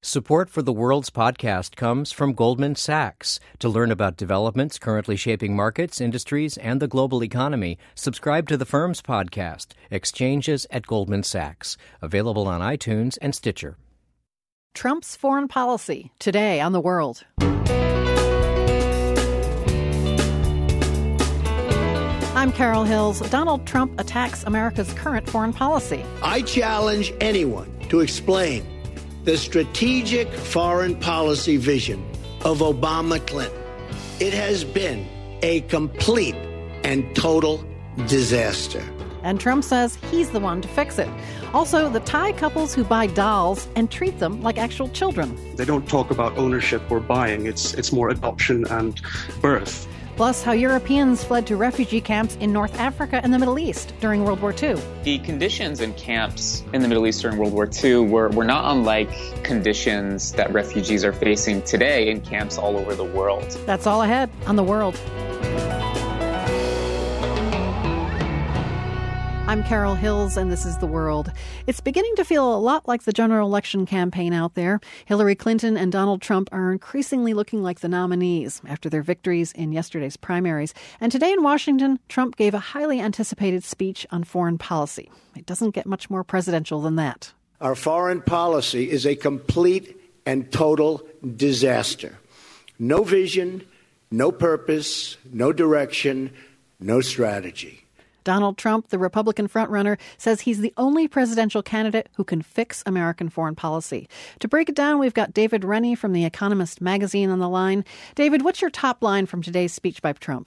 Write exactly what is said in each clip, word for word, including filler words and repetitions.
Support for the World's podcast comes from Goldman Sachs. To learn about developments currently shaping markets, industries, and the global economy, subscribe to the firm's podcast, Exchanges at Goldman Sachs, available on iTunes and Stitcher. Trump's foreign policy, today on The World. I'm Carol Hills. Donald Trump attacks America's current foreign policy. I challenge anyone to explain the strategic foreign policy vision of Obama-Clinton. It has been a complete and total disaster. And Trump says he's the one to fix it. Also, the Thai couples who buy dolls and treat them like actual children. They don't talk about ownership or buying. It's it's more adoption and birth. Plus, how Europeans fled to refugee camps in North Africa and the Middle East during World War Two. The conditions in camps in the Middle East during World War Two were, were not unlike conditions that refugees are facing today in camps all over the world. That's all ahead on The World. I'm Carol Hills, and this is The World. It's beginning to feel a lot like the general election campaign out there. Hillary Clinton and Donald Trump are increasingly looking like the nominees after their victories in yesterday's primaries. And today in Washington, Trump gave a highly anticipated speech on foreign policy. It doesn't get much more presidential than that. Our foreign policy is a complete and total disaster. No vision, no purpose, no direction, no strategy. Donald Trump, the Republican frontrunner, says he's the only presidential candidate who can fix American foreign policy. To break it down, we've got David Rennie from The Economist magazine on the line. David, what's your top line from today's speech by Trump?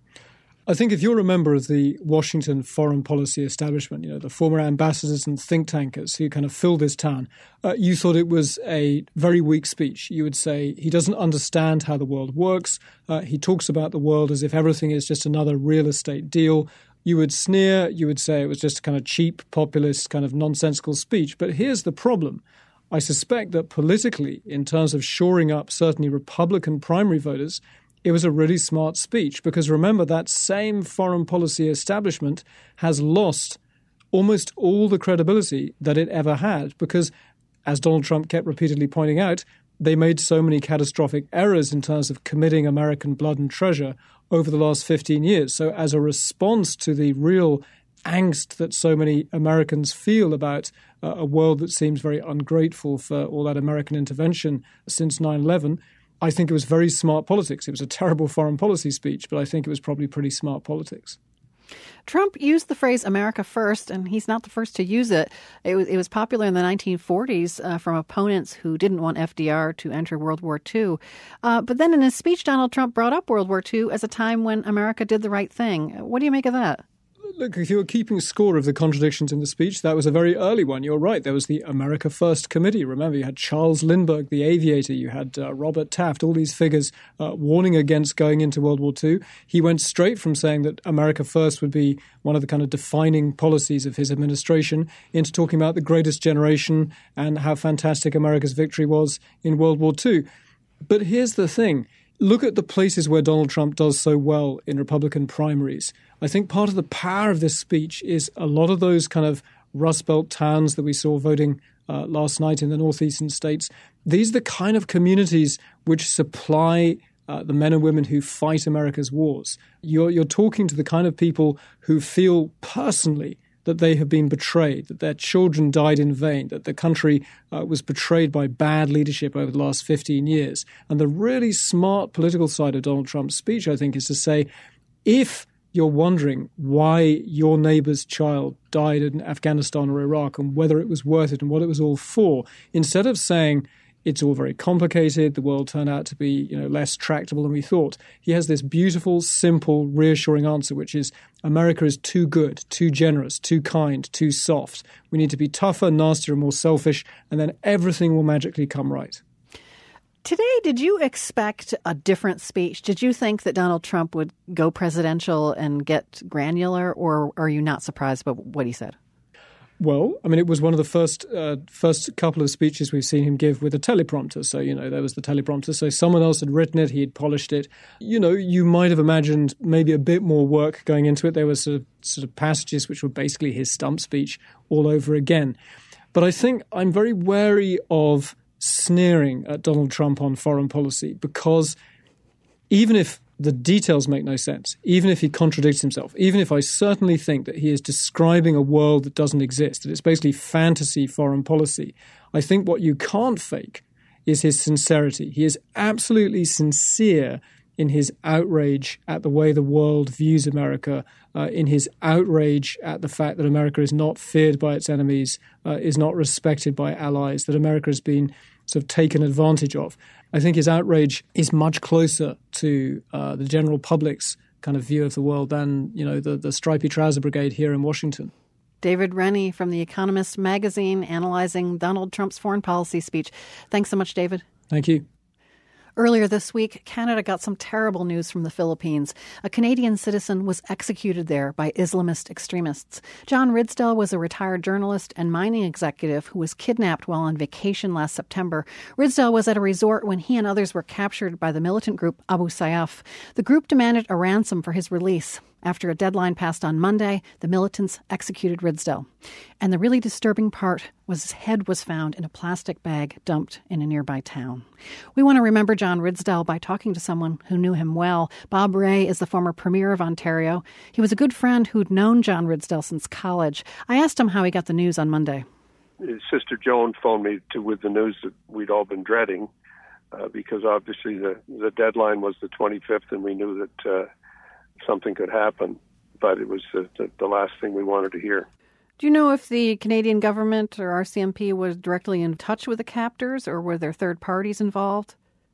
I think if you're a member of the Washington foreign policy establishment, you know, the former ambassadors and think tankers who kind of filled this town, uh, you thought it was a very weak speech. You would say he doesn't understand how the world works. Uh, he talks about the world as if everything is just another real estate deal. You would sneer, you would say it was just a kind of cheap, populist, kind of nonsensical speech. But here's the problem. I suspect that politically, in terms of shoring up certainly Republican primary voters, it was a really smart speech. Because remember, that same foreign policy establishment has lost almost all the credibility that it ever had. Because, as Donald Trump kept repeatedly pointing out, they made so many catastrophic errors in terms of committing American blood and treasure over the last fifteen years. So as a response to the real angst that so many Americans feel about uh, a world that seems very ungrateful for all that American intervention since nine eleven, I think it was very smart politics. It was a terrible foreign policy speech, but I think it was probably pretty smart politics. Trump used the phrase America first, and he's not the first to use it. It was, it was popular in the nineteen forties uh, from opponents who didn't want F D R to enter World War Two. Uh, but then in his speech, Donald Trump brought up World War Two as a time when America did the right thing. What do you make of that? Look, if you were keeping score of the contradictions in the speech, that was a very early one. You're right. There was the America First Committee. Remember, you had Charles Lindbergh, the aviator. You had uh, Robert Taft, all these figures uh, warning against going into World War Two. He went straight from saying that America First would be one of the kind of defining policies of his administration into talking about the greatest generation and how fantastic America's victory was in World War Two. But here's the thing. Look at the places where Donald Trump does so well in Republican primaries. I think part of the power of this speech is a lot of those kind of Rust Belt towns that we saw voting uh, last night in the northeastern states. These are the kind of communities which supply uh, the men and women who fight America's wars. You're, you're talking to the kind of people who feel personally that they have been betrayed, that their children died in vain, that the country uh, was betrayed by bad leadership over the last fifteen years. And the really smart political side of Donald Trump's speech, I think, is to say, if you're wondering why your neighbor's child died in Afghanistan or Iraq and whether it was worth it and what it was all for, instead of saying, it's all very complicated, the world turned out to be, you know, less tractable than we thought, he has this beautiful, simple, reassuring answer, which is America is too good, too generous, too kind, too soft. We need to be tougher, nastier, and more selfish, and then everything will magically come right. Today, did you expect a different speech? Did you think that Donald Trump would go presidential and get granular, or are you not surprised by what he said? Well, I mean, it was one of the first uh, first couple of speeches we've seen him give with a teleprompter. So, you know, there was the teleprompter. So someone else had written it. He had polished it. You know, you might have imagined maybe a bit more work going into it. There were sort of, sort of passages which were basically his stump speech all over again. But I think I'm very wary of sneering at Donald Trump on foreign policy, because even if the details make no sense, even if he contradicts himself, even if I certainly think that he is describing a world that doesn't exist, that it's basically fantasy foreign policy, I think what you can't fake is his sincerity. He is absolutely sincere in his outrage at the way the world views America, uh, in his outrage at the fact that America is not feared by its enemies, uh, is not respected by allies, that America has been sort of taken advantage of. I think his outrage is much closer to uh, the general public's kind of view of the world than, you know, the, the stripy trouser brigade here in Washington. David Rennie from The Economist magazine analyzing Donald Trump's foreign policy speech. Thanks so much, David. Thank you. Earlier this week, Canada got some terrible news from the Philippines. A Canadian citizen was executed there by Islamist extremists. John Ridsdale was a retired journalist and mining executive who was kidnapped while on vacation last September. Ridsdale was at a resort when he and others were captured by the militant group Abu Sayyaf. The group demanded a ransom for his release. After a deadline passed on Monday, the militants executed Ridsdale. And the really disturbing part was his head was found in a plastic bag dumped in a nearby town. We want to remember John Ridsdale by talking to someone who knew him well. Bob Rae is the former Premier of Ontario. He was a good friend who'd known John Ridsdale since college. I asked him how he got the news on Monday. His sister Joan phoned me to, with the news that we'd all been dreading, uh, because obviously the, the deadline was the twenty-fifth, and we knew that uh, something could happen, but it was the, the, the last thing we wanted to hear. Do you know if the Canadian government or R C M P was directly in touch with the captors, or were there third parties involved?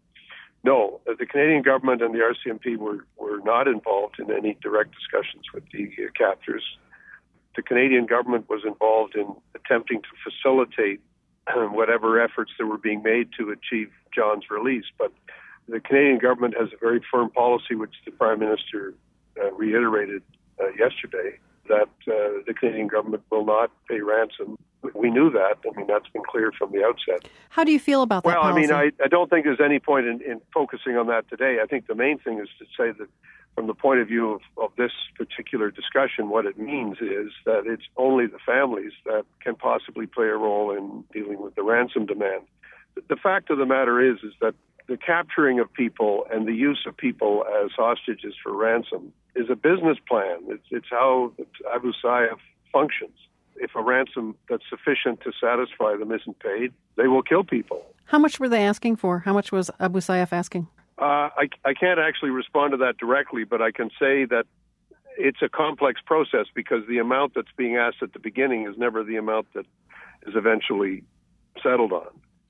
No, the Canadian government and the R C M P were, were not involved in any direct discussions with the uh, captors. The Canadian government was involved in attempting to facilitate uh, whatever efforts that were being made to achieve John's release, but the Canadian government has a very firm policy, which the Prime Minister uh, reiterated uh, yesterday, that uh, the Canadian government will not pay ransom. We knew that. I mean, that's been clear from the outset. How do you feel about that well, policy? I mean, I, I don't think there's any point in, in focusing on that today. I think the main thing is to say that from the point of view of, of this particular discussion, what it means is that it's only the families that can possibly play a role in dealing with the ransom demand. The fact of the matter is, is that the capturing of people and the use of people as hostages for ransom is a business plan. It's, it's how Abu Sayyaf functions. If a ransom that's sufficient to satisfy them isn't paid, they will kill people. How much were they asking for? How much was Abu Sayyaf asking? Uh, I, I can't actually respond to that directly, but I can say that it's a complex process because the amount that's being asked at the beginning is never the amount that is eventually settled on.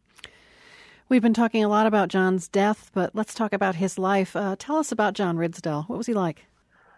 We've been talking a lot about John's death, but let's talk about his life. Uh, tell us about John Ridsdale. What was he like?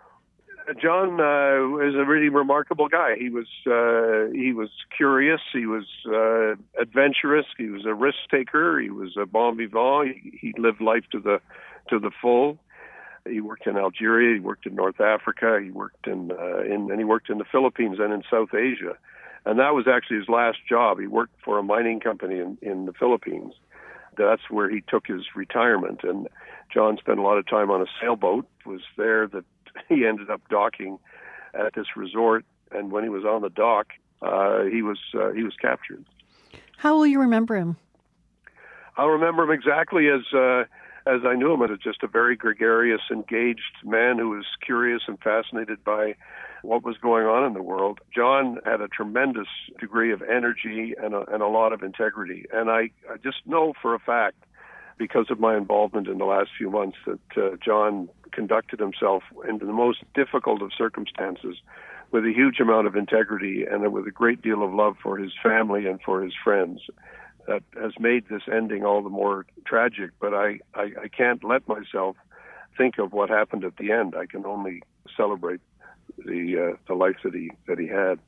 John uh, was a really remarkable guy. He was uh, he was curious. He was uh, adventurous. He was a risk taker. He was a bon vivant. He, he lived life to the to the full. He worked in Algeria. He worked in North Africa. He worked in uh, in and he worked in the Philippines and in South Asia. And that was actually his last job. He worked for a mining company in, in the Philippines. That's where he took his retirement. And John spent a lot of time on a sailboat. It was there that he ended up docking at this resort. And when he was on the dock, uh, he was uh, he was captured. How will you remember him? I'll remember him exactly as uh, as I knew him, as just a very gregarious, engaged man who was curious and fascinated by what was going on in the world. John had a tremendous degree of energy and a, and a lot of integrity. And I, I just know for a fact, because of my involvement in the last few months, that uh, John conducted himself in the most difficult of circumstances with a huge amount of integrity and with a great deal of love for his family and for his friends. That has made this ending all the more tragic, but I, I, I can't let myself think of what happened at the end. I can only celebrate the uh, the life that he that he had.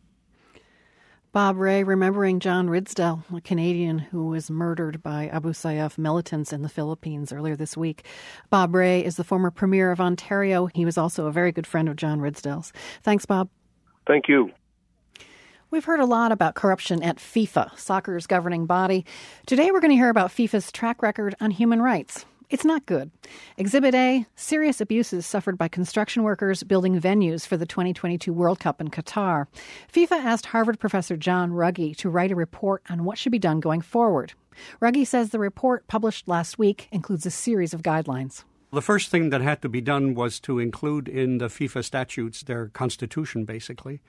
Bob Rae remembering John Ridsdale, a Canadian who was murdered by Abu Sayyaf militants in the Philippines earlier this week. Bob Rae is the former Premier of Ontario. He was also a very good friend of John Ridsdale's. Thanks, Bob. Thank you. We've heard a lot about corruption at FIFA, soccer's governing body. Today we're going to hear about FIFA's track record on human rights. It's not good. Exhibit A, serious abuses suffered by construction workers building venues for the twenty twenty-two World Cup in Qatar. FIFA asked Harvard professor John Ruggie to write a report on what should be done going forward. Ruggie says the report published last week includes a series of guidelines. The first thing that had to be done was to include in the FIFA statutes, their constitution basically,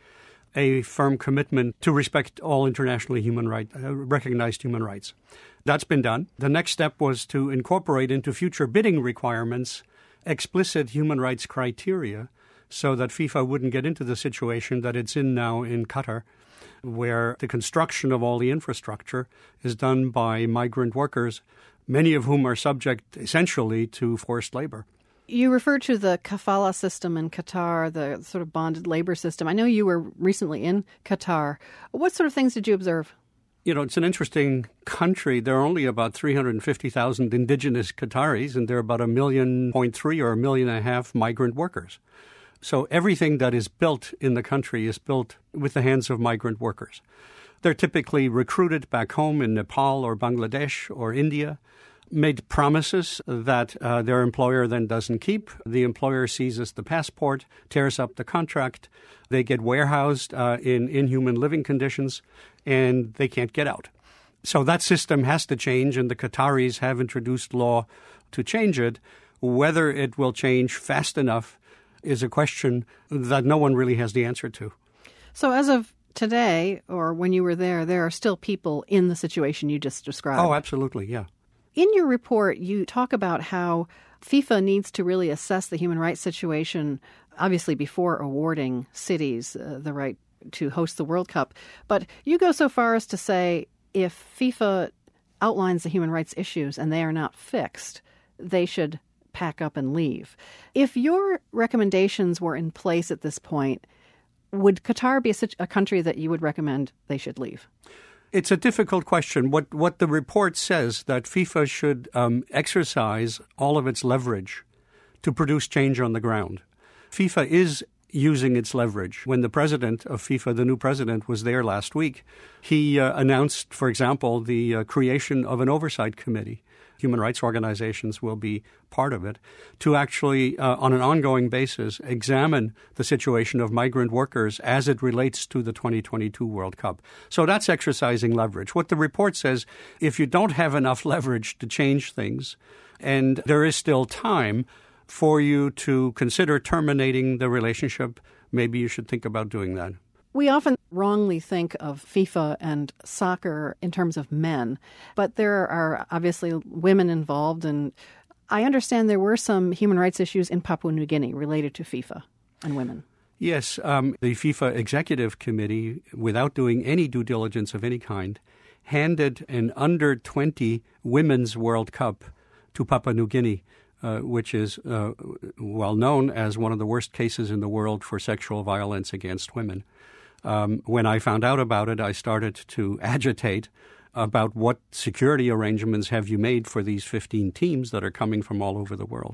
a firm commitment to respect all internationally human right, uh, recognized human rights. That's been done. The next step was to incorporate into future bidding requirements explicit human rights criteria so that FIFA wouldn't get into the situation that it's in now in Qatar, where the construction of all the infrastructure is done by migrant workers, many of whom are subject essentially to forced labor. You refer to the kafala system in Qatar, the sort of bonded labor system. I know you were recently in Qatar. What sort of things did you observe? You know, it's an interesting country. There are only about three hundred fifty thousand indigenous Qataris, and there are about a million point three or a million and a half migrant workers. So everything that is built in the country is built with the hands of migrant workers. They're typically recruited back home in Nepal or Bangladesh or India, made promises that uh, their employer then doesn't keep. The employer seizes the passport, tears up the contract. They get warehoused uh, in inhuman living conditions, and they can't get out. So that system has to change, and the Qataris have introduced law to change it. Whether it will change fast enough is a question that no one really has the answer to. So as of today, or when you were there, there are still people in the situation you just described. Oh, absolutely, yeah. In your report, you talk about how FIFA needs to really assess the human rights situation, obviously before awarding cities uh, the right to host the World Cup. But you go so far as to say if FIFA outlines the human rights issues and they are not fixed, they should pack up and leave. If your recommendations were in place at this point, would Qatar be a, a country that you would recommend they should leave? It's a difficult question. What what the report says that FIFA should um, exercise all of its leverage to produce change on the ground. FIFA is using its leverage. When the president of FIFA, the new president, was there last week, he uh, announced, for example, the uh, creation of an oversight committee. Human rights organizations will be part of it, to actually, uh, on an ongoing basis, examine the situation of migrant workers as it relates to the twenty twenty-two World Cup. So that's exercising leverage. What the report says, if you don't have enough leverage to change things, and there is still time for you to consider terminating the relationship, maybe you should think about doing that. We often wrongly think of FIFA and soccer in terms of men, but there are obviously women involved, and I understand there were some human rights issues in Papua New Guinea related to FIFA and women. Yes, um, the FIFA Executive Committee, without doing any due diligence of any kind, handed an under twenty Women's World Cup to Papua New Guinea, uh, which is uh, well known as one of the worst cases in the world for sexual violence against women. Um, when I found out about it, I started to agitate about what security arrangements have you made for these fifteen teams that are coming from all over the world.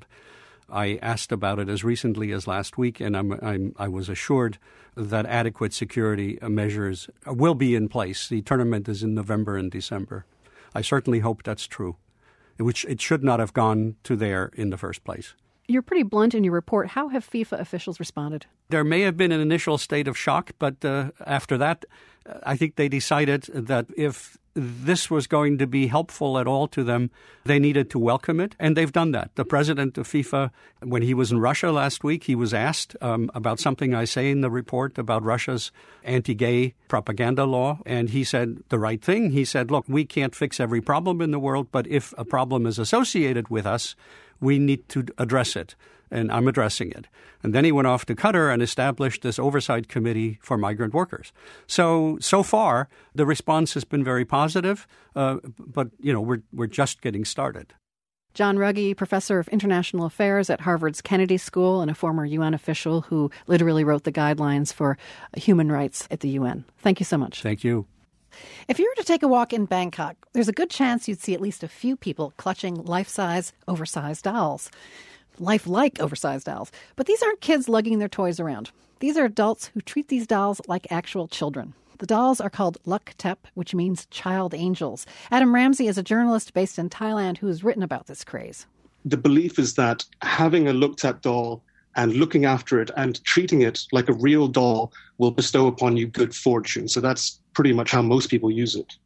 I asked about it as recently as last week, and I'm, I'm, I was assured that adequate security measures will be in place. The tournament is in November and December. I certainly hope that's true, which it should not have gone to there in the first place. You're pretty blunt in your report. How have FIFA officials responded? There may have been an initial state of shock, but uh, after that, I think they decided that if this was going to be helpful at all to them, they needed to welcome it, and they've done that. The president of FIFA, when he was in Russia last week, he was asked um, about something I say in the report about Russia's anti-gay propaganda law, and he said the right thing. He said, look, we can't fix every problem in the world, but if a problem is associated with us, we need to address it, and I'm addressing it. And then he went off to Qatar and established this oversight committee for migrant workers. So, so far, the response has been very positive, uh, but, you know, we're we're just getting started. John Ruggie, professor of international affairs at Harvard's Kennedy School and a former U N official who literally wrote the guidelines for human rights at the U N. Thank you so much. Thank you. If you were to take a walk in Bangkok, there's a good chance you'd see at least a few people clutching life-size, oversized dolls. Life-like oversized dolls. But these aren't kids lugging their toys around. These are adults who treat these dolls like actual children. The dolls are called Luk Tep, which means child angels. Adam Ramsey is a journalist based in Thailand who has written about this craze. The belief is that having a Luk Tep doll and looking after it and treating it like a real doll will bestow upon you good fortune. So that's pretty much how most people use it.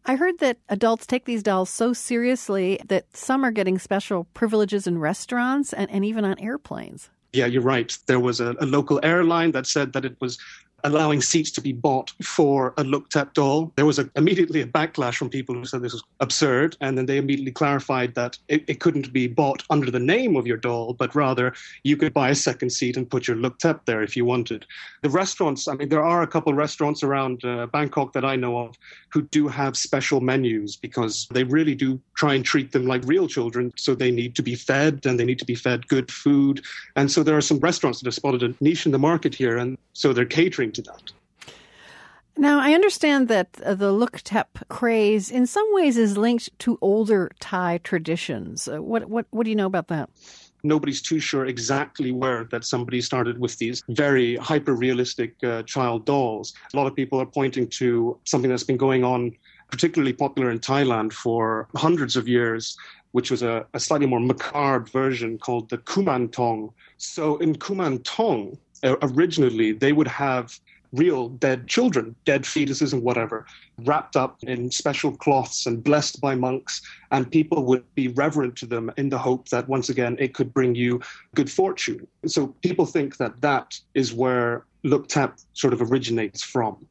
I heard that adults take these dolls so seriously that some are getting special privileges in restaurants and, and even on airplanes. Yeah, you're right. There was a, a local airline that said that it was allowing seats to be bought for a looked-at doll. There was a, immediately a backlash from people who said this was absurd, and then they immediately clarified that it, it couldn't be bought under the name of your doll, but rather you could buy a second seat and put your looked-at there if you wanted. The restaurants, I mean, there are a couple of restaurants around uh, Bangkok that I know of who do have special menus because they really do try and treat them like real children, so they need to be fed, and they need to be fed good food. And so there are some restaurants that have spotted a niche in the market here, and so they're catering to that. Now, I understand that uh, the look-tep craze in some ways is linked to older Thai traditions. Uh, what, what, what do you know about that? Nobody's too sure exactly where that somebody started with these very hyper-realistic uh, child dolls. A lot of people are pointing to something that's been going on, particularly popular in Thailand for hundreds of years, which was a, a slightly more macabre version called the Kumantong. So in Kumantong, uh, originally, they would have real dead children, dead fetuses and whatever, wrapped up in special cloths and blessed by monks, and people would be reverent to them in the hope that, once again, it could bring you good fortune. So people think that that is where look-tep sort of originates from.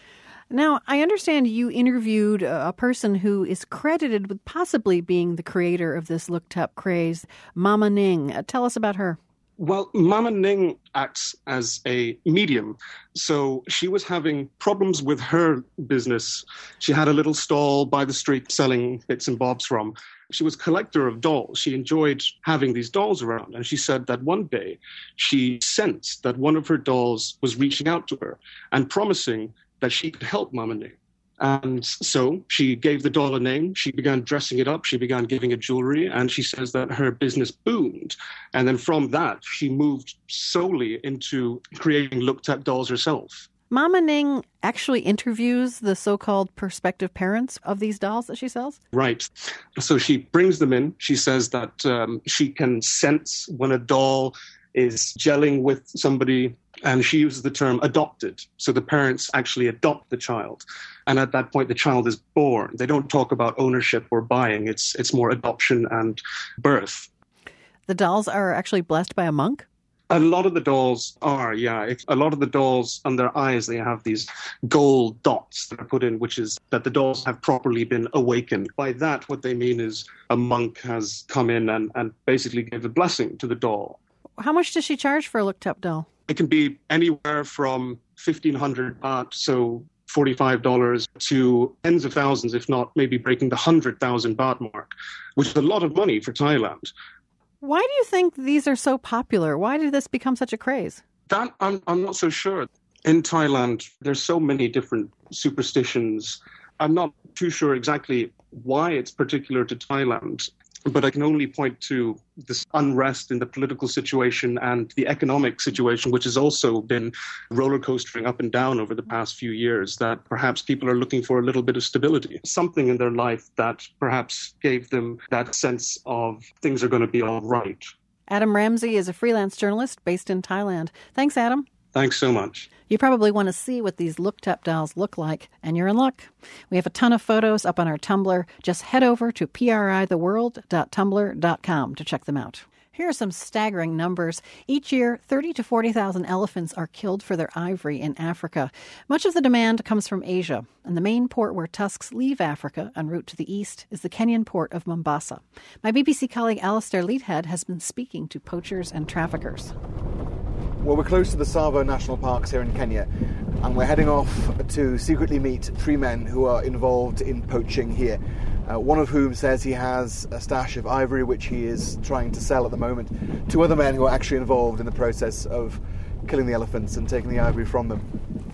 Now, I understand you interviewed a person who is credited with possibly being the creator of this look-tep craze, Mama Ning. Uh, tell us about her. Well, Mama Ning acts as a medium. So she was having problems with her business. She had a little stall by the street selling bits and bobs from. She was a collector of dolls. She enjoyed having these dolls around. And she said that one day she sensed that one of her dolls was reaching out to her and promising that she could help Mama Ning. And so she gave the doll a name, she began dressing it up, she began giving it jewelry, and she says that her business boomed. And then from that, she moved solely into creating look-tep dolls herself. Mama Ning actually interviews the so-called prospective parents of these dolls that she sells? Right. So she brings them in. She says that um, she can sense when a doll is gelling with somebody, and she uses the term adopted. So the parents actually adopt the child. And at that point, the child is born. They don't talk about ownership or buying. It's it's more adoption and birth. The dolls are actually blessed by a monk? A lot of the dolls are, yeah. If, a lot of the dolls, on their eyes, they have these gold dots that are put in, which is that the dolls have properly been awakened. By that, what they mean is a monk has come in and, and basically gave a blessing to the doll. How much does she charge for a look-tep doll? It can be anywhere from fifteen hundred baht, so forty-five dollars, to tens of thousands, if not maybe breaking the one hundred thousand baht mark, which is a lot of money for Thailand. Why do you think these are so popular? Why did this become such a craze? That I'm, I'm not so sure. In Thailand, there's so many different superstitions. I'm not too sure exactly why it's particular to Thailand. But I can only point to this unrest in the political situation and the economic situation, which has also been roller coastering up and down over the past few years, that perhaps people are looking for a little bit of stability, something in their life that perhaps gave them that sense of things are going to be all right. Adam Ramsey is a freelance journalist based in Thailand. Thanks, Adam. Thanks so much. You probably want to see what these look-tep dolls look like, and you're in luck. We have a ton of photos up on our Tumblr. Just head over to p r i the world dot tumblr dot com to check them out. Here are some staggering numbers. Each year, thirty to forty thousand elephants are killed for their ivory in Africa. Much of the demand comes from Asia, and the main port where tusks leave Africa en route to the east is the Kenyan port of Mombasa. My B B C colleague Alistair Leathead has been speaking to poachers and traffickers. Well, we're close to the Tsavo National Parks here in Kenya, and we're heading off to secretly meet three men who are involved in poaching here. Uh, one of whom says he has a stash of ivory which he is trying to sell at the moment. Two other men who are actually involved in the process of killing the elephants and taking the ivory from them.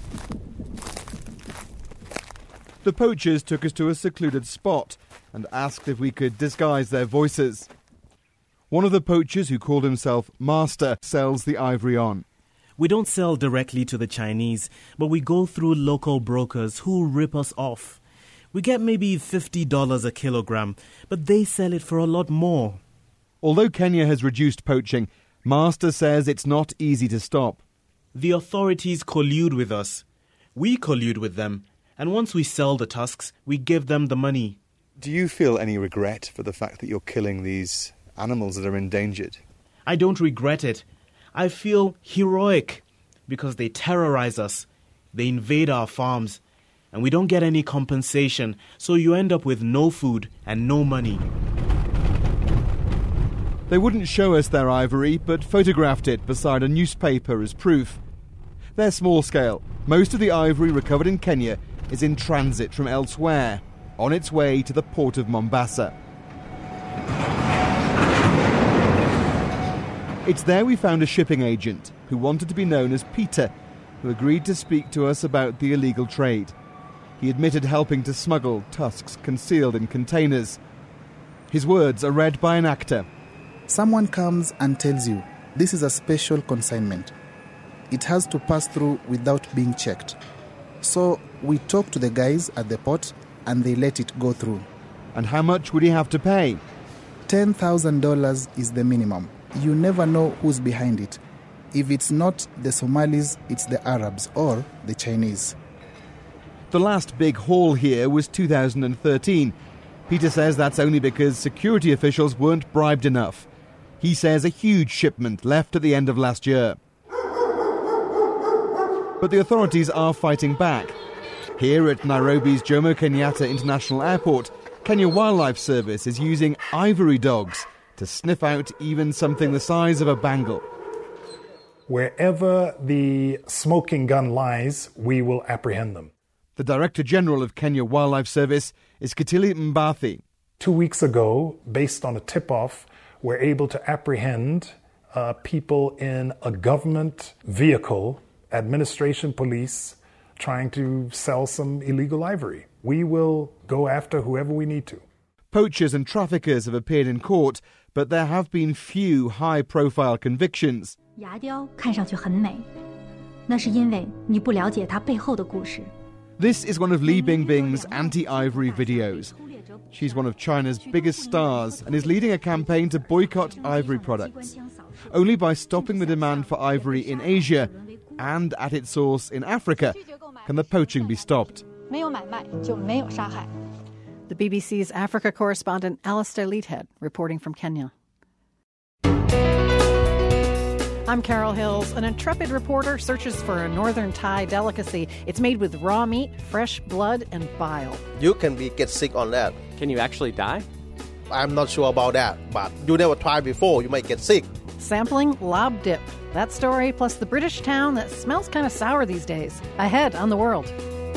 The poachers took us to a secluded spot and asked if we could disguise their voices. One of the poachers, who called himself Master, sells the ivory on. We don't sell directly to the Chinese, but we go through local brokers who rip us off. We get maybe fifty dollars a kilogram, but they sell it for a lot more. Although Kenya has reduced poaching, Master says it's not easy to stop. The authorities collude with us. We collude with them, And once we sell the tusks, we give them the money. Do you feel any regret for the fact that you're killing these animals that are endangered? I don't regret it. I feel heroic because they terrorize us. They invade our farms, and we don't get any compensation, so you end up with no food and no money. They wouldn't show us their ivory, but photographed it beside a newspaper as proof. They're small scale. Most of the ivory recovered in Kenya is in transit from elsewhere, on its way to the port of Mombasa. It's there we found a shipping agent who wanted to be known as Peter, who agreed to speak to us about the illegal trade. He admitted helping to smuggle tusks concealed in containers. His words are read by an actor. Someone comes and tells you, this is a special consignment. It has to pass through without being checked. So we talk to the guys at the port and they let it go through. And how much would he have to pay? ten thousand dollars is the minimum. You never know who's behind it. If it's not the Somalis, it's the Arabs or the Chinese. The last big haul here was two thousand thirteen. Peter says that's only because security officials weren't bribed enough. He says a huge shipment left at the end of last year. But the authorities are fighting back. Here at Nairobi's Jomo Kenyatta International Airport, Kenya Wildlife Service is using ivory dogs to sniff out even something the size of a bangle. Wherever the smoking gun lies, we will apprehend them. The Director General of Kenya Wildlife Service is Kitili Mbathi. Two weeks ago, based on a tip-off, we're able to apprehend uh, people in a government vehicle, administration police, trying to sell some illegal ivory. We will go after whoever we need to. Poachers and traffickers have appeared in court, but there have been few high-profile convictions. 牙雕看上去很美，那是因为你不了解它背后的故事。 This is one of Li Bingbing's anti-ivory videos. She's one of China's biggest stars and is leading a campaign to boycott ivory products. Only by stopping the demand for ivory in Asia and at its source in Africa can the poaching be stopped. The B B C's Africa correspondent Alistair Leathead reporting from Kenya. I'm Carol Hills. An intrepid reporter searches for a northern Thai delicacy. It's made with raw meat, fresh blood, and bile. You can be get sick on that. Can you actually die? I'm not sure about that, but you never tried before, you might get sick. Sampling lob dip. That story, plus the British town that smells kind of sour these days. Ahead on The World.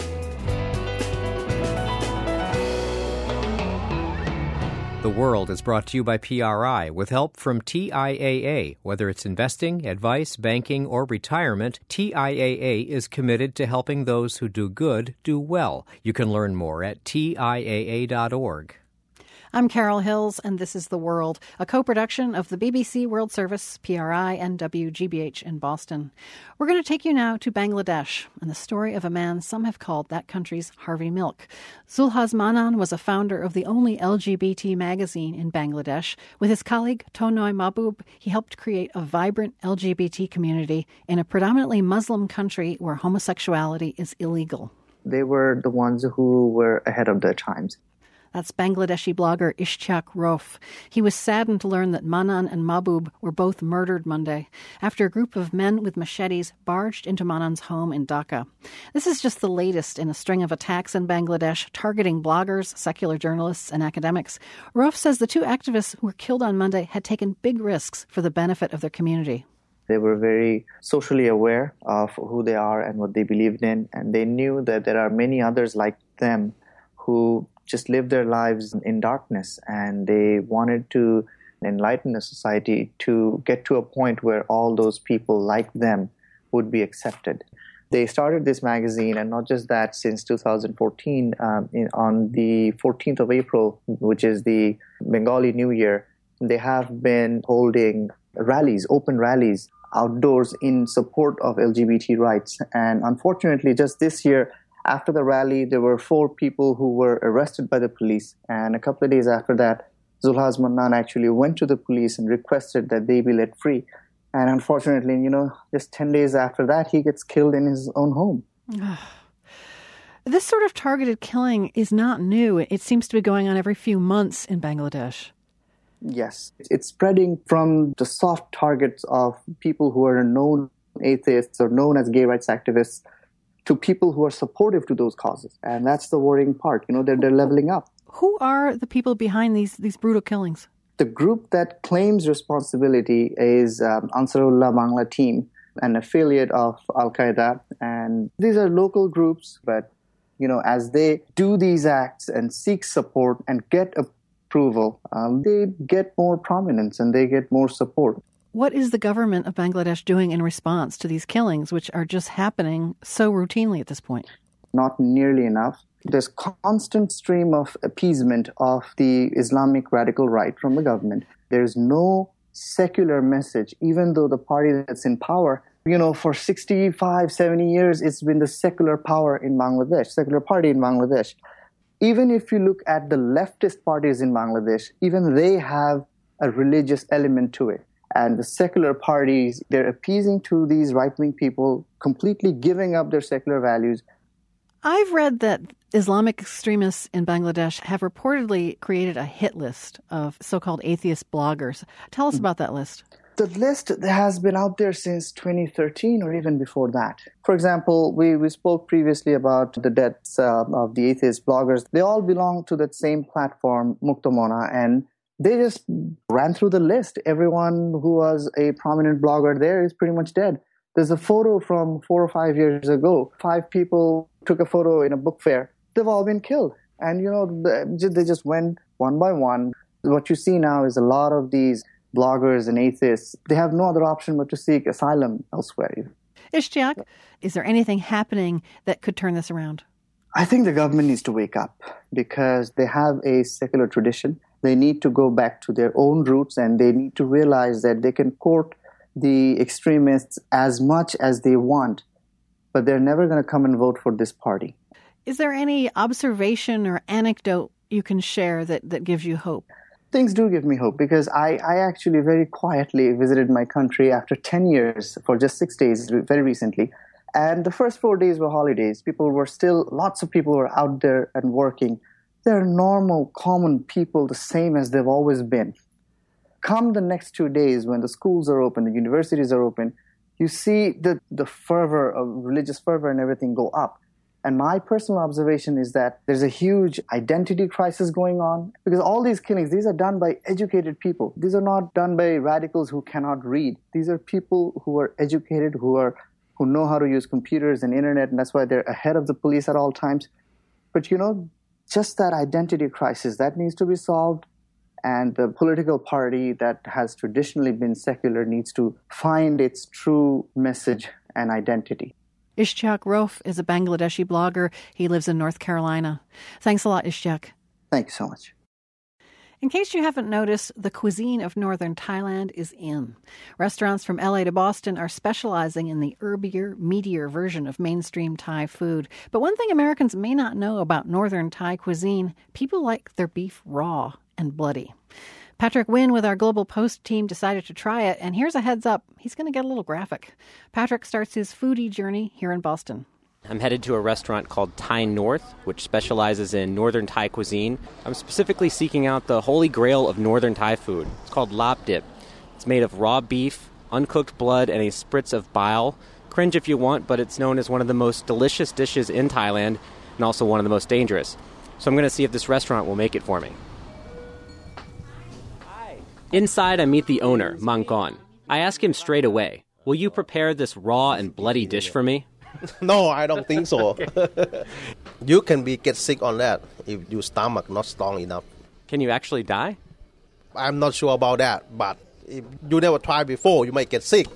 The World is brought to you by P R I with help from T I A A. Whether it's investing, advice, banking, or retirement, T I A A is committed to helping those who do good do well. You can learn more at T I A A dot org. I'm Carol Hills, and this is The World, a co-production of the B B C World Service, P R I, and W G B H in Boston. We're going to take you now to Bangladesh and the story of a man some have called that country's Harvey Milk. Zulhaz Manan was a founder of the only L G B T magazine in Bangladesh. With his colleague Tonoy Mahbub, he helped create a vibrant L G B T community in a predominantly Muslim country where homosexuality is illegal. They were the ones who were ahead of their times. That's Bangladeshi blogger Ishtiaq Rof. He was saddened to learn that Manan and Mahbub were both murdered Monday after a group of men with machetes barged into Manan's home in Dhaka. This is just the latest in a string of attacks in Bangladesh targeting bloggers, secular journalists, and academics. Rof says the two activists who were killed on Monday had taken big risks for the benefit of their community. They were very socially aware of who they are and what they believed in, and they knew that there are many others like them who just live their lives in darkness, and they wanted to enlighten the society to get to a point where all those people like them would be accepted. They started this magazine, and not just that, since two thousand fourteen, um, in, on the fourteenth of April, which is the Bengali New Year, they have been holding rallies, open rallies, outdoors in support of L G B T rights. And unfortunately, just this year, after the rally, there were four people who were arrested by the police. And a couple of days after that, Zulhaz Manan actually went to the police and requested that they be let free. And unfortunately, you know, just ten days after that, he gets killed in his own home. This sort of targeted killing is not new. It seems to be going on every few months in Bangladesh. Yes, it's spreading from the soft targets of people who are known atheists or known as gay rights activists to people who are supportive to those causes. And that's the worrying part. You know, they're, they're leveling up. Who are the people behind these, these brutal killings? The group that claims responsibility is um, Ansarullah Bangla Team, an affiliate of Al-Qaeda. And these are local groups, but, you know, as they do these acts and seek support and get approval, um, they get more prominence and they get more support. What is the government of Bangladesh doing in response to these killings, which are just happening so routinely at this point? Not nearly enough. There's constant stream of appeasement of the Islamic radical right from the government. There's no secular message, even though the party that's in power, you know, for sixty-five, seventy years, it's been the secular power in Bangladesh, secular party in Bangladesh. Even if you look at the leftist parties in Bangladesh, even they have a religious element to it. And the secular parties, they're appeasing to these right-wing people, completely giving up their secular values. I've read that Islamic extremists in Bangladesh have reportedly created a hit list of so-called atheist bloggers. Tell us about that list. The list has been out there since twenty thirteen or even before that. For example, we, we spoke previously about the deaths uh, of the atheist bloggers. They all belong to that same platform, Muktamona, and they just ran through the list. Everyone who was a prominent blogger there is pretty much dead. There's a photo from four or five years ago. Five people took a photo in a book fair. They've all been killed. And, you know, they just went one by one. What you see now is a lot of these bloggers and atheists, they have no other option but to seek asylum elsewhere. Ishtiaq, is there anything happening that could turn this around? I think the government needs to wake up because they have a secular tradition. They need to go back to their own roots and they need to realize that they can court the extremists as much as they want, but they're never going to come and vote for this party. Is there any observation or anecdote you can share that, that gives you hope? Things do give me hope because I, I actually very quietly visited my country after ten years for just six days very recently. And the first four days were holidays. People were still, lots of people were out there and working. They're normal, common people, the same as they've always been. Come the next two days when the schools are open, the universities are open, you see the, the fervor of religious fervor and everything go up. And my personal observation is that there's a huge identity crisis going on because all these killings, these are done by educated people. These are not done by radicals who cannot read. These are people who are educated, who are who know how to use computers and internet, and that's why they're ahead of the police at all times. But, you know, just that identity crisis, that needs to be solved. And the political party that has traditionally been secular needs to find its true message and identity. Ishtiaq Rouf is a Bangladeshi blogger. He lives in North Carolina. Thanks a lot, Ishtiaq. Thank you so much. In case you haven't noticed, the cuisine of northern Thailand is in. Restaurants from L A to Boston are specializing in the herbier, meatier version of mainstream Thai food. But one thing Americans may not know about northern Thai cuisine, people like their beef raw and bloody. Patrick Wynn with our Global Post team decided to try it, and here's a heads up, he's going to get a little graphic. Patrick starts his foodie journey here in Boston. I'm headed to a restaurant called Thai North, which specializes in northern Thai cuisine. I'm specifically seeking out the holy grail of northern Thai food. It's called lap dip. It's made of raw beef, uncooked blood, and a spritz of bile. Cringe if you want, but it's known as one of the most delicious dishes in Thailand and also one of the most dangerous. So I'm going to see if this restaurant will make it for me. Inside, I meet the owner, Mangkon. I ask him straight away, will you prepare this raw and bloody dish for me? No, I don't think so. You can be get sick on that if your stomach not strong enough. Can you actually die? I'm not sure about that, but if you never tried before, you might get sick.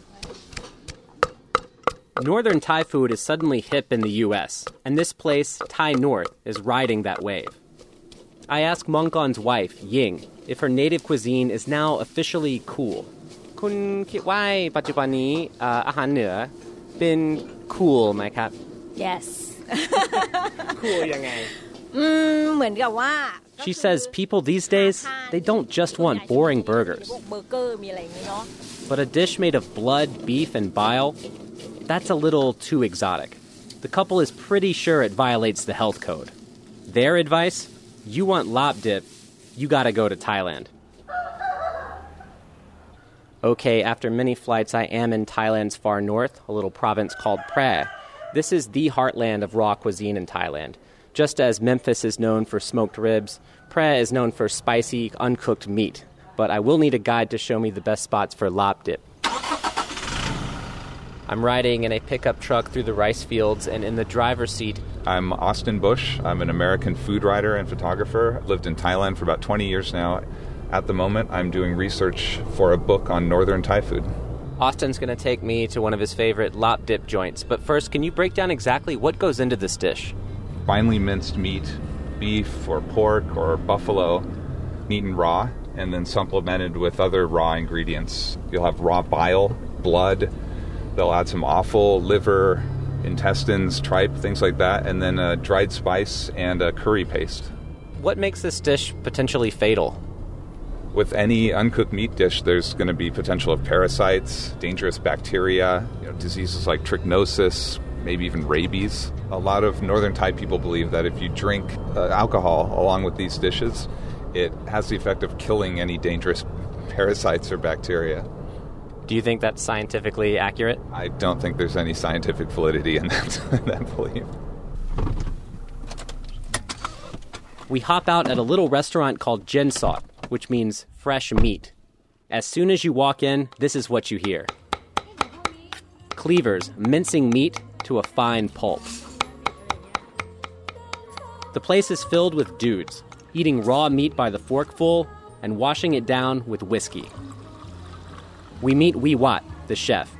Northern Thai food is suddenly hip in the U S, and this place, Thai North, is riding that wave. I ask Mongkon's wife, Ying, if her native cuisine is now officially cool. คุณคิดว่าปัจจุบันนี้อาหารเหนือเป็น cool ไหมครับ Yes. Cool ยังไงเหมือนกับว่า She says people these days, they don't just want boring burgers. เบอร์เกอร์มีอะไรอย่างงี้เนาะ But a dish made of blood, beef, and bile, that's a little too exotic. The couple is pretty sure it violates the health code. Their advice? You want lap dip, you gotta go to Thailand. Okay, after many flights, I am in Thailand's far north, a little province called Phrae. This is the heartland of raw cuisine in Thailand. Just as Memphis is known for smoked ribs, Phrae is known for spicy, uncooked meat. But I will need a guide to show me the best spots for lap dip. I'm riding in a pickup truck through the rice fields, and in the driver's seat... I'm Austin Bush. I'm an American food writer and photographer. I've lived in Thailand for about twenty years now. At the moment, I'm doing research for a book on northern Thai food. Austin's going to take me to one of his favorite lap dip joints. But first, can you break down exactly what goes into this dish? Finely minced meat, beef or pork or buffalo, eaten raw, and then supplemented with other raw ingredients. You'll have raw bile, blood. They'll add some offal, liver, intestines, tripe, things like that, and then a dried spice and a curry paste. What makes this dish potentially fatal? With any uncooked meat dish, there's going to be potential of parasites, dangerous bacteria, you know, diseases like trichinosis, maybe even rabies. A lot of northern Thai people believe that if you drink uh, alcohol along with these dishes, it has the effect of killing any dangerous parasites or bacteria. Do you think that's scientifically accurate? I don't think there's any scientific validity in that, in that belief. We hop out at a little restaurant called Jinsot, which means fresh meat. As soon as you walk in, this is what you hear. Cleavers mincing meat to a fine pulp. The place is filled with dudes, eating raw meat by the forkful and washing it down with whiskey. We meet Wee Wat, the chef.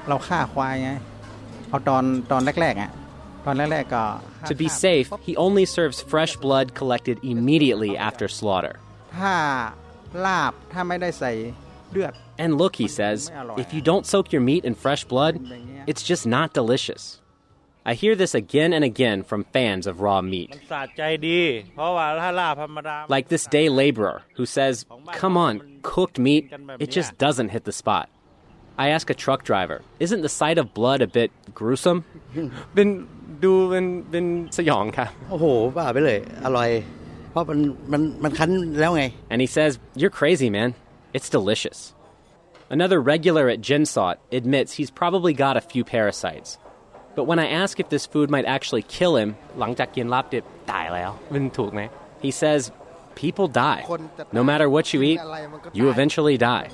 To be safe, he only serves fresh blood collected immediately after slaughter. And look, he says, if you don't soak your meat in fresh blood, it's just not delicious. I hear this again and again from fans of raw meat. Like this day laborer who says, come on, cooked meat, it just doesn't hit the spot. I ask a truck driver, isn't the sight of blood a bit gruesome? Bin do bin bin sayong ka. And he says, you're crazy, man. It's delicious. Another regular at Jinsot admits he's probably got a few parasites. But when I ask if this food might actually kill him, he says, people die. No matter what you eat, you eventually die.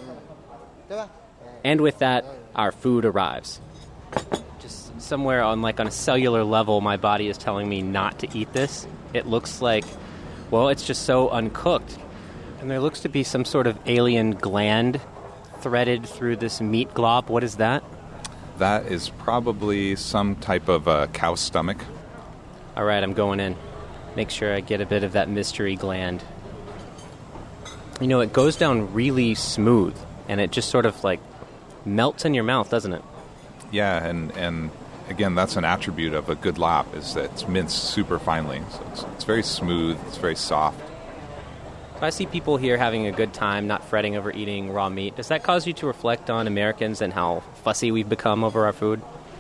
And with that, our food arrives. Just somewhere on like on a cellular level, my body is telling me not to eat this. It looks like, well, it's just so uncooked. And there looks to be some sort of alien gland threaded through this meat glob. What is that? That is probably some type of uh, cow stomach. All right, I'm going in. Make sure I get a bit of that mystery gland. You know, it goes down really smooth, and it just sort of like melts in your mouth, doesn't it? Yeah, and, and again, that's an attribute of a good lap, is that it's minced super finely. So it's, it's very smooth, it's very soft. So I see people here having a good time, not fretting over eating raw meat. Does that cause you to reflect on Americans and how fussy we've become over our food?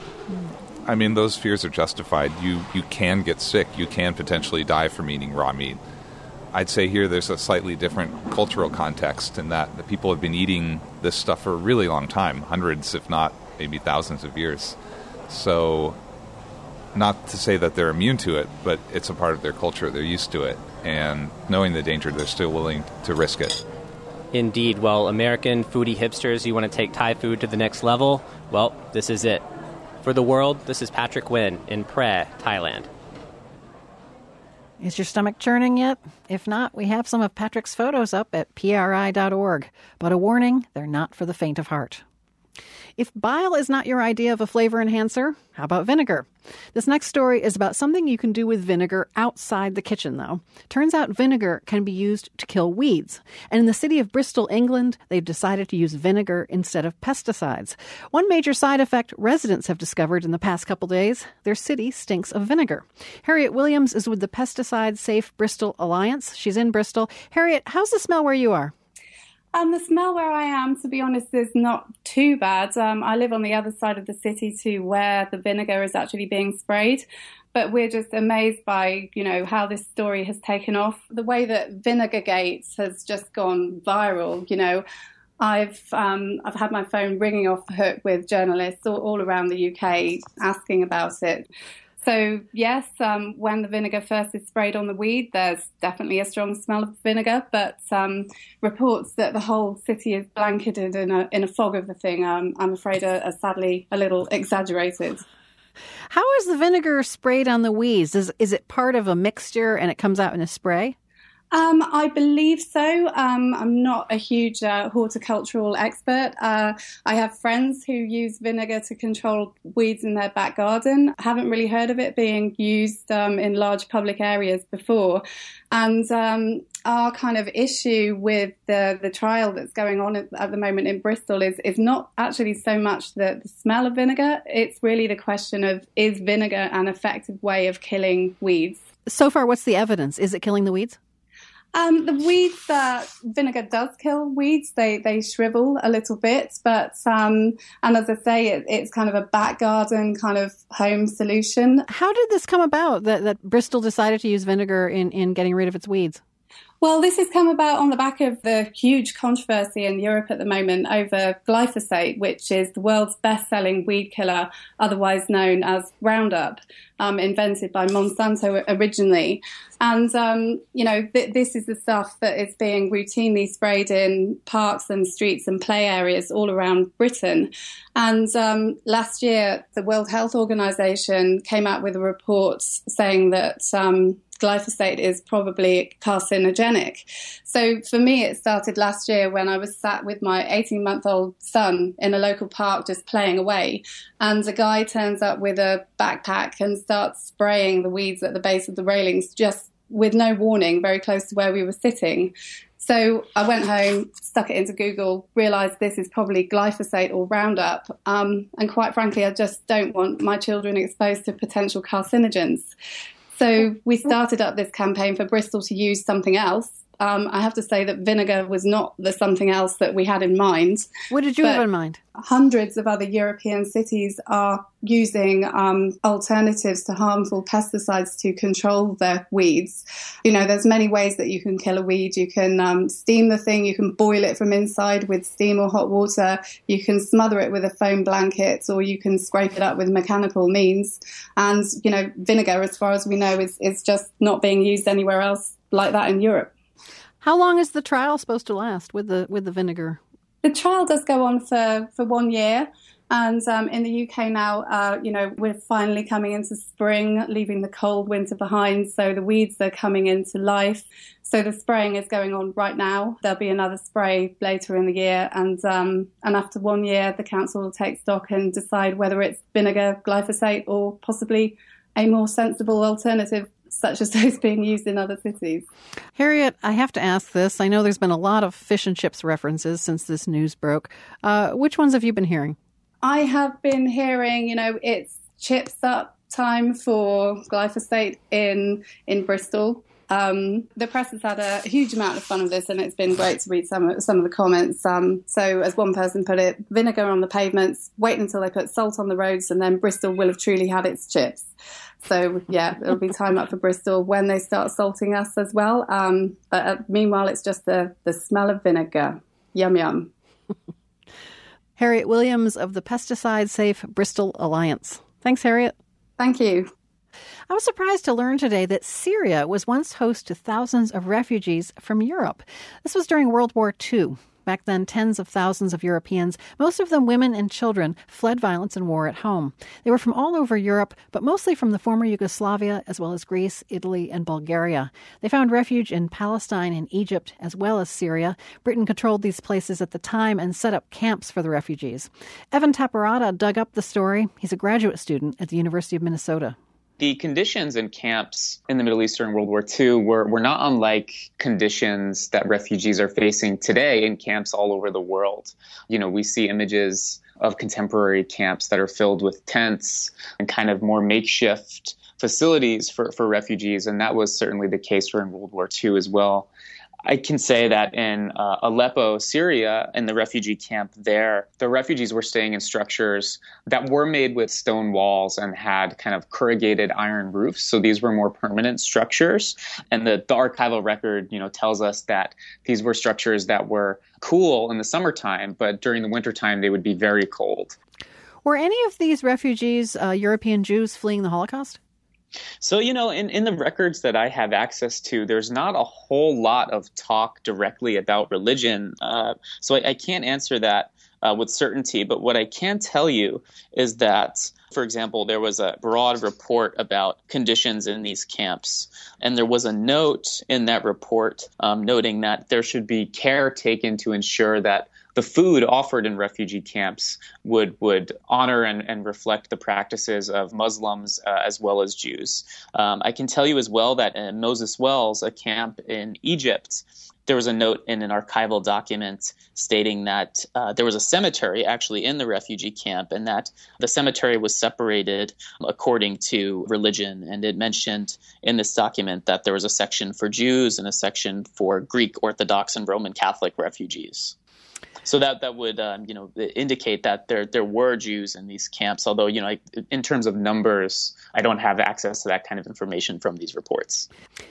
I mean, those fears are justified. You you can get sick. You can potentially die from eating raw meat. I'd say here there's a slightly different cultural context in that the people have been eating this stuff for a really long time, hundreds, if not maybe thousands of years. So not to say that they're immune to it, but it's a part of their culture. They're used to it. And knowing the danger, they're still willing to risk it. Indeed. Well, American foodie hipsters, you want to take Thai food to the next level? Well, this is it. For the world, this is Patrick Nguyen in Phrae, Thailand. Is your stomach churning yet? If not, we have some of Patrick's photos up at P R I dot org. But a warning, they're not for the faint of heart. If bile is not your idea of a flavor enhancer, how about vinegar? This next story is about something you can do with vinegar outside the kitchen, though. Turns out vinegar can be used to kill weeds. And in the city of Bristol, England, they've decided to use vinegar instead of pesticides. One major side effect residents have discovered in the past couple days, their city stinks of vinegar. Harriet Williams is with the Pesticide Safe Bristol Alliance. She's in Bristol. Harriet, how's the smell where you are? Um, the smell where I am, to be honest, is not too bad. Um, I live on the other side of the city to where the vinegar is actually being sprayed. But we're just amazed by, you know, how this story has taken off. The way that Vinegar Gates has just gone viral, you know. I've um, I've had my phone ringing off the hook with journalists all, all around the U K asking about it. So, yes, um, when the vinegar first is sprayed on the weed, there's definitely a strong smell of vinegar, but um, reports that the whole city is blanketed in a in a fog of the thing, um, I'm afraid, are, are sadly a little exaggerated. How is the vinegar sprayed on the weeds? Is, is it part of a mixture and it comes out in a spray? Um, I believe so. Um, I'm not a huge uh, horticultural expert. Uh, I have friends who use vinegar to control weeds in their back garden. I haven't really heard of it being used um, in large public areas before. And um, our kind of issue with the, the trial that's going on at, at the moment in Bristol is, is not actually so much the, the smell of vinegar. It's really the question of, is vinegar an effective way of killing weeds? So far, what's the evidence? Is it killing the weeds? Um, the weeds, uh, vinegar does kill weeds. They they shrivel a little bit, but um, and as I say, it, it's kind of a back garden kind of home solution. How did this come about that, that Bristol decided to use vinegar in, in getting rid of its weeds? Well, this has come about on the back of the huge controversy in Europe at the moment over glyphosate, which is the world's best-selling weed killer, otherwise known as Roundup, um, invented by Monsanto originally. And, um, you know, th- this is the stuff that is being routinely sprayed in parks and streets and play areas all around Britain. And um, last year, the World Health Organization came out with a report saying that um, glyphosate is probably carcinogenic. So for me, it started last year when I was sat with my eighteen-month-old son in a local park just playing away. And a guy turns up with a backpack and starts spraying the weeds at the base of the railings just with no warning, very close to where we were sitting. So I went home, stuck it into Google, realised this is probably glyphosate or Roundup. Um, and quite frankly, I just don't want my children exposed to potential carcinogens. So we started up this campaign for Bristol to use something else. Um, I have to say that vinegar was not the something else that we had in mind. What did you have in mind? Hundreds of other European cities are using um, alternatives to harmful pesticides to control their weeds. You know, there's many ways that you can kill a weed. You can um, steam the thing. You can boil it from inside with steam or hot water. You can smother it with a foam blanket, or you can scrape it up with mechanical means. And, you know, vinegar, as far as we know, is, is just not being used anywhere else like that in Europe. How long is the trial supposed to last with the with the vinegar? The trial does go on for, for one year. And um, in the U K now, uh, you know, we're finally coming into spring, leaving the cold winter behind. So the weeds are coming into life. So the spraying is going on right now. There'll be another spray later in the year. And um, and after one year, the council will take stock and decide whether it's vinegar, glyphosate, or possibly a more sensible alternative, such as those being used in other cities. Harriet, I have to ask this. I know there's been a lot of fish and chips references since this news broke. Uh, which ones have you been hearing? I have been hearing, you know, it's chips up time for glyphosate in in Bristol. Um, the press has had a huge amount of fun with this, and it's been great to read some of, some of the comments. Um, so, as one person put it, vinegar on the pavements, wait until they put salt on the roads, and then Bristol will have truly had its chips. So, yeah, it'll be time up for Bristol when they start salting us as well. Um, but uh, meanwhile, it's just the, the smell of vinegar. Yum, yum. Harriet Williams of the Pesticide Safe Bristol Alliance. Thanks, Harriet. Thank you. I was surprised to learn today that Syria was once host to thousands of refugees from Europe. This was during World War Two. Back then, tens of thousands of Europeans, most of them women and children, fled violence and war at home. They were from all over Europe, but mostly from the former Yugoslavia, as well as Greece, Italy, and Bulgaria. They found refuge in Palestine and Egypt, as well as Syria. Britain controlled these places at the time and set up camps for the refugees. Evan Taparata dug up the story. He's a graduate student at the University of Minnesota. The conditions in camps in the Middle East during World War Two were, were not unlike conditions that refugees are facing today in camps all over the world. You know, we see images of contemporary camps that are filled with tents and kind of more makeshift facilities for, for refugees, and that was certainly the case during World War Two as well. I can say that in uh, Aleppo, Syria, in the refugee camp there, the refugees were staying in structures that were made with stone walls and had kind of corrugated iron roofs. So these were more permanent structures. And the, the archival record, you know, tells us that these were structures that were cool in the summertime, but during the wintertime, they would be very cold. Were any of these refugees uh, European Jews fleeing the Holocaust? So, you know, in, in the records that I have access to, there's not a whole lot of talk directly about religion. Uh, so I, I can't answer that uh, with certainty. But what I can tell you is that, for example, there was a broad report about conditions in these camps. And there was a note in that report um, noting that there should be care taken to ensure that the food offered in refugee camps would would honor and, and reflect the practices of Muslims uh, as well as Jews. Um, I can tell you as well that in Moses Wells, a camp in Egypt, there was a note in an archival document stating that uh, there was a cemetery actually in the refugee camp, and that the cemetery was separated according to religion. And it mentioned in this document that there was a section for Jews and a section for Greek Orthodox and Roman Catholic refugees. So that that would um, you know indicate that there there were Jews in these camps. Although you know I, in terms of numbers, I don't have access to that kind of information from these reports.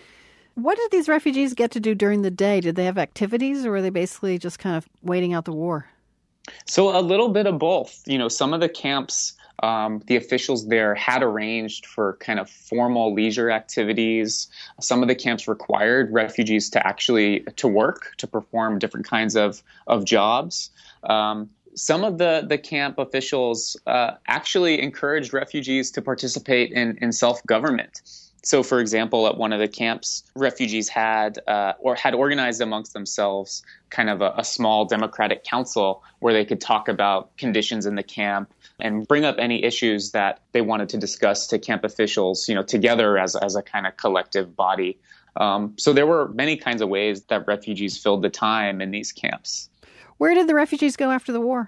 What did these refugees get to do during the day? Did they have activities, or were they basically just kind of waiting out the war? So a little bit of both. You know, some of the camps, um, the officials there had arranged for kind of formal leisure activities. Some of the camps required refugees to actually to work, to perform different kinds of, of jobs. Um, some of the, the camp officials uh, actually encouraged refugees to participate in, in self-government. So, for example, at one of the camps, refugees had uh, or had organized amongst themselves kind of a, a small democratic council where they could talk about conditions in the camp and bring up any issues that they wanted to discuss to camp officials, you know, together as, as a kind of collective body. Um, so there were many kinds of ways that refugees filled the time in these camps. Where did the refugees go after the war?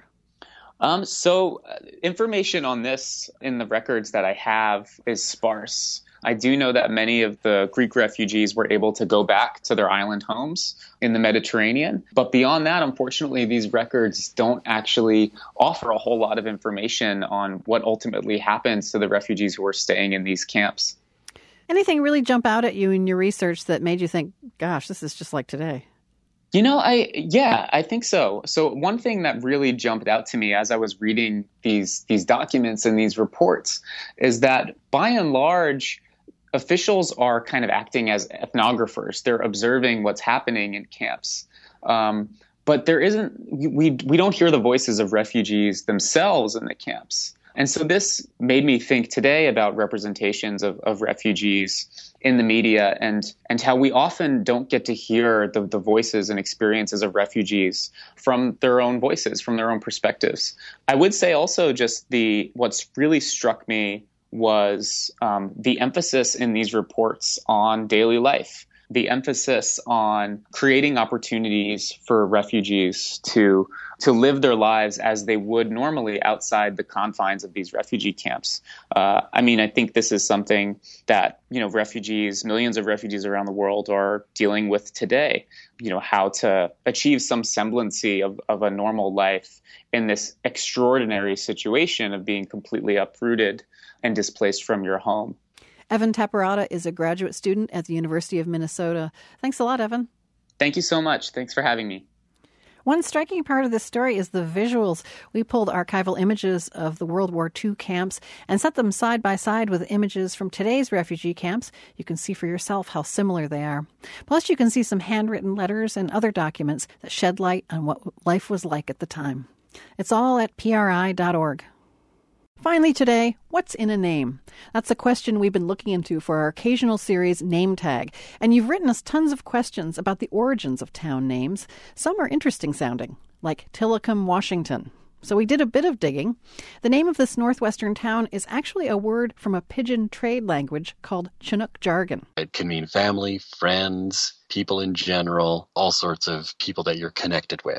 Um, so uh, information on this in the records that I have is sparse. I do know that many of the Greek refugees were able to go back to their island homes in the Mediterranean. But beyond that, unfortunately, these records don't actually offer a whole lot of information on what ultimately happens to the refugees who are staying in these camps. Anything really jump out at you in your research that made you think, gosh, this is just like today? You know, I yeah, I think so. So one thing that really jumped out to me as I was reading these these documents and these reports is that by and large, officials are kind of acting as ethnographers. They're observing what's happening in camps. Um, but there isn't, we, we don't hear the voices of refugees themselves in the camps. And so this made me think today about representations of, of refugees in the media and, and how we often don't get to hear the, the voices and experiences of refugees from their own voices, from their own perspectives. I would say also just the, what's really struck me was um, the emphasis in these reports on daily life, the emphasis on creating opportunities for refugees to to live their lives as they would normally outside the confines of these refugee camps. Uh, I mean, I think this is something that, you know, refugees, millions of refugees around the world are dealing with today, you know, how to achieve some semblancy of, of a normal life in this extraordinary situation of being completely uprooted and displaced from your home. Evan Taparata is a graduate student at the University of Minnesota. Thanks a lot, Evan. Thank you so much. Thanks for having me. One striking part of this story is the visuals. We pulled archival images of the World War Two camps and set them side by side with images from today's refugee camps. You can see for yourself how similar they are. Plus, you can see some handwritten letters and other documents that shed light on what life was like at the time. It's all at P R I dot org. Finally today, what's in a name? That's a question we've been looking into for our occasional series, Name Tag. And you've written us tons of questions about the origins of town names. Some are interesting sounding, like Tillicum, Washington. So we did a bit of digging. The name of this northwestern town is actually a word from a pidgin trade language called Chinook jargon. It can mean family, friends, people in general, all sorts of people that you're connected with.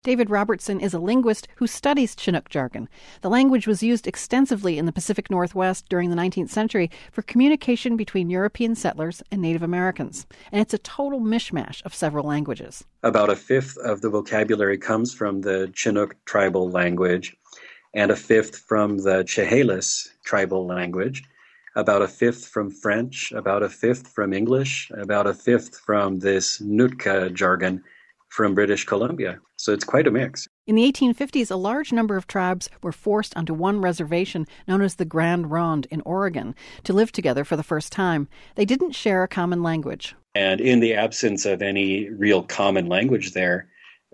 David Robertson is a linguist who studies Chinook jargon. The language was used extensively in the Pacific Northwest during the nineteenth century for communication between European settlers and Native Americans. And it's a total mishmash of several languages. About a fifth of the vocabulary comes from the Chinook tribal language, and a fifth from the Chehalis tribal language, about a fifth from French, about a fifth from English, about a fifth from this Nootka jargon from British Columbia. So it's quite a mix. In the eighteen fifties, a large number of tribes were forced onto one reservation known as the Grand Ronde in Oregon to live together for the first time. They didn't share a common language. And in the absence of any real common language there,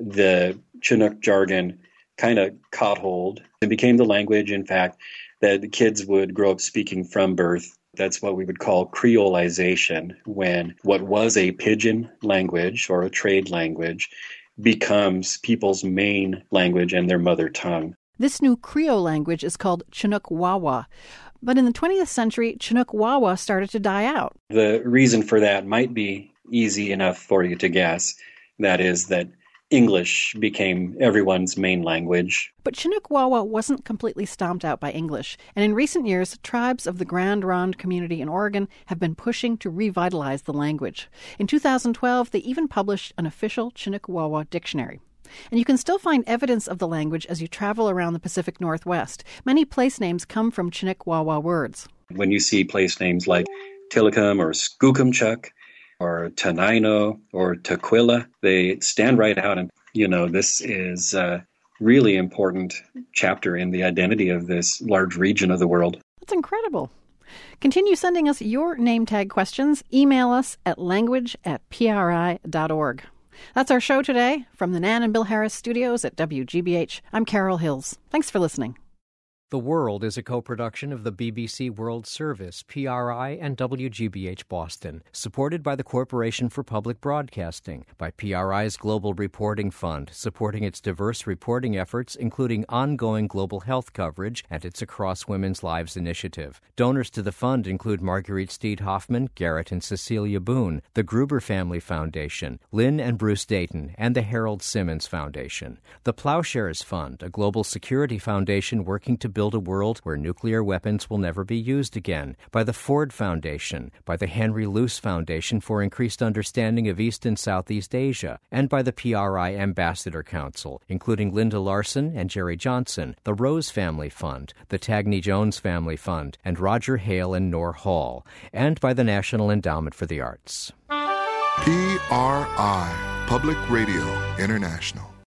the Chinook jargon kind of caught hold. It became the language, in fact, that the kids would grow up speaking from birth. That's what we would call creolization, when what was a pidgin language or a trade language becomes people's main language and their mother tongue. This new Creole language is called Chinook Wawa. But in the twentieth century, Chinook Wawa started to die out. The reason for that might be easy enough for you to guess. That is that English became everyone's main language. But Chinook Wawa wasn't completely stomped out by English, and in recent years, tribes of the Grand Ronde community in Oregon have been pushing to revitalize the language. In two thousand twelve, they even published an official Chinook Wawa dictionary. And you can still find evidence of the language as you travel around the Pacific Northwest. Many place names come from Chinook Wawa words. When you see place names like Tilikum or Skookumchuck, or Tenino or Tequila, they stand right out. And, you know, this is a really important chapter in the identity of this large region of the world. That's incredible. Continue sending us your name tag questions. Email us at language at p r i dot org. That's our show today. From the Nan and Bill Harris studios at W G B H, I'm Carol Hills. Thanks for listening. The World is a co-production of the B B C World Service, P R I, and W G B H Boston, supported by the Corporation for Public Broadcasting, by P R I's Global Reporting Fund, supporting its diverse reporting efforts, including ongoing global health coverage and its Across Women's Lives initiative. Donors to the fund include Marguerite Steed Hoffman, Garrett and Cecilia Boone, the Gruber Family Foundation, Lynn and Bruce Dayton, and the Harold Simmons Foundation. The Plowshares Fund, a global security foundation working to build a world where nuclear weapons will never be used again, by the Ford Foundation, by the Henry Luce Foundation for Increased Understanding of East and Southeast Asia, and by the P R I Ambassador Council, including Linda Larson and Jerry Johnson, the Rose Family Fund, the Tagney Jones Family Fund, and Roger Hale and Nor Hall, and by the National Endowment for the Arts. P R I, Public Radio International.